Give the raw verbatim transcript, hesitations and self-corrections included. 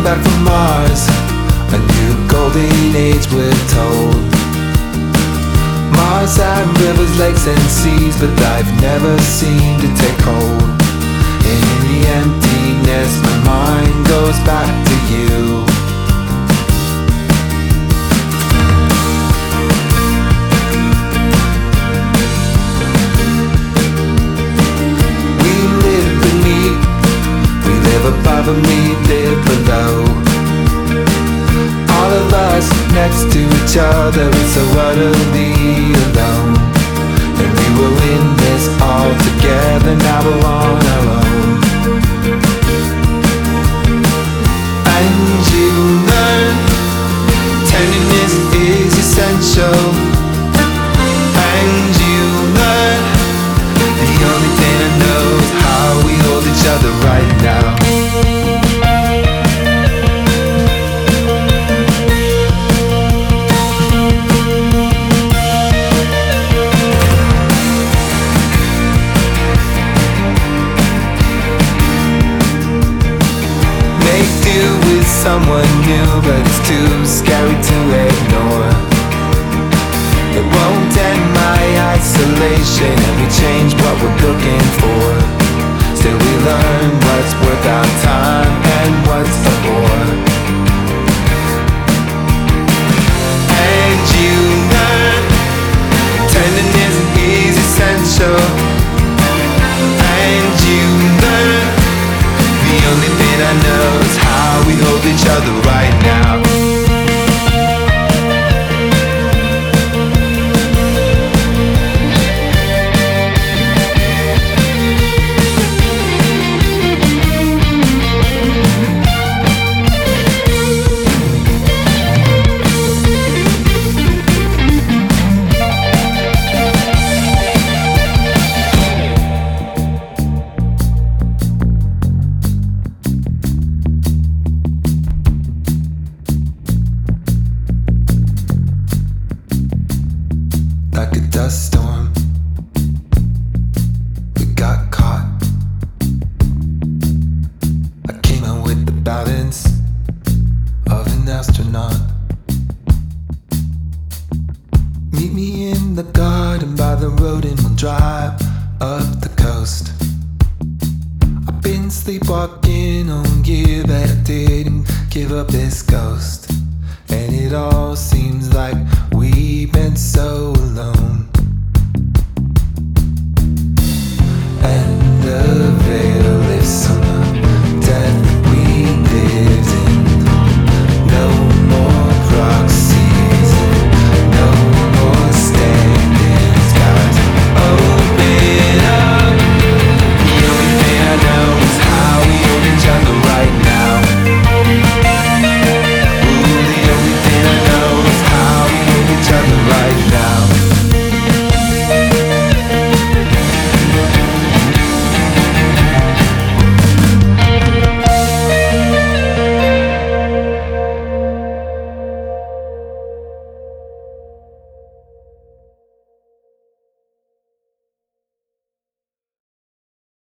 back from Mars, a new golden age we're told. Mars had rivers, lakes and seas, but life never seemed to take hold. And in the emptiness my mind goes back to you. We live beneath, we live above and we live below. All of us next to each other, it's so utterly alone. And we were in this all together, now we're on our own. And you learn tenderness is essential. And you learn the only thing I know is how we hold each other right now. Someone new, but it's too scary to ignore. It won't end my isolation, and we change what we're looking for. Still we learn what's worth our time and what's a bore. And you learn tenderness is essential. And you learn the only thing I know is how we hold each other right now. Like a dust storm, we got caught. I came out with the balance of an astronaut. Meet me in the garden by the road and we'll drive up the coast. I've been sleepwalking on you, but I didn't give up this ghost. And it all seems like we've been so alone.